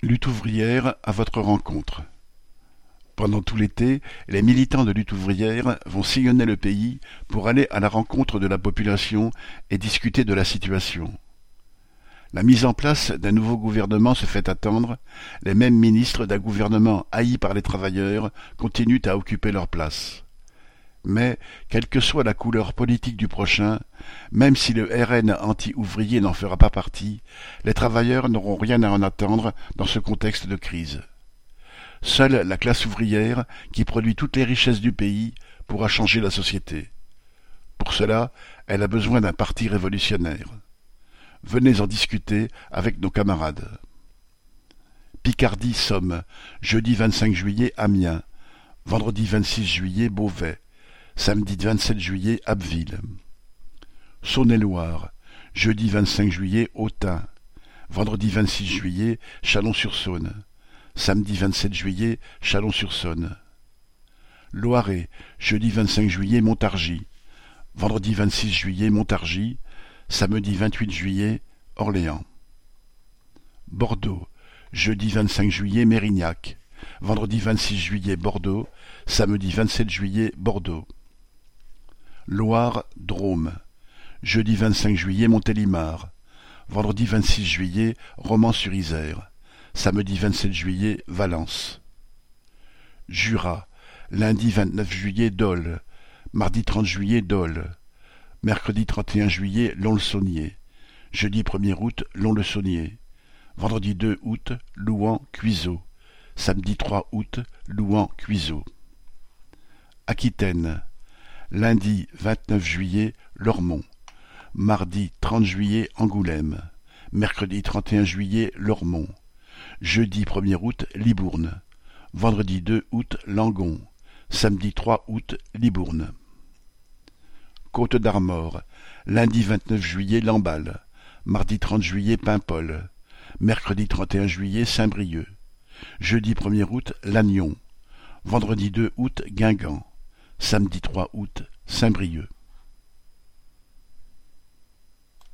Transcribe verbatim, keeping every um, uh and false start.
Lutte ouvrière à votre rencontre. Pendant tout l'été, les militants de lutte ouvrière vont sillonner le pays pour aller à la rencontre de la population et discuter de la situation. La mise en place d'un nouveau gouvernement se fait attendre, les mêmes ministres d'un gouvernement haï par les travailleurs continuent à occuper leur place. Mais, quelle que soit la couleur politique du prochain, même si le R N anti-ouvrier n'en fera pas partie, les travailleurs n'auront rien à en attendre dans ce contexte de crise. Seule la classe ouvrière, qui produit toutes les richesses du pays, pourra changer la société. Pour cela, elle a besoin d'un parti révolutionnaire. Venez en discuter avec nos camarades. Picardie-Somme, jeudi vingt-cinq juillet Amiens, vendredi vingt-six juillet Beauvais, samedi vingt-sept juillet Abbeville. Saône-et-Loire, jeudi vingt-cinq juillet Autun, vendredi vingt-six juillet Chalon-sur-Saône, samedi vingt-sept juillet Chalon-sur-Saône. Loiret, jeudi vingt-cinq juillet Montargis, vendredi vingt-six juillet Montargis, samedi vingt-huit juillet Orléans. Bordeaux, jeudi vingt-cinq juillet Mérignac, vendredi vingt-six juillet Bordeaux, samedi vingt-sept juillet Bordeaux. Loire, Drôme, jeudi vingt-cinq juillet Montélimar, vendredi vingt-six juillet Romans-sur-Isère, samedi vingt-sept juillet Valence. Jura, lundi vingt-neuf juillet Dole, mardi trente juillet Dole, mercredi trente et un juillet Lons-le-Saunier, jeudi premier août Lons-le-Saunier, vendredi deux août Louhans-Cuiseaux, samedi trois août Louhans-Cuiseaux. Aquitaine, lundi vingt-neuf juillet Lormont, mardi trente juillet Angoulême, mercredi trente et un juillet Lormont, jeudi premier août Libourne, vendredi deux août Langon, samedi trois août Libourne. Côte d'Armor, lundi vingt-neuf juillet Lamballe, mardi trente juillet Paimpol, mercredi trente et un juillet Saint-Brieuc, jeudi premier août Lannion, vendredi deux août Guingamp, samedi trois août Saint-Brieuc.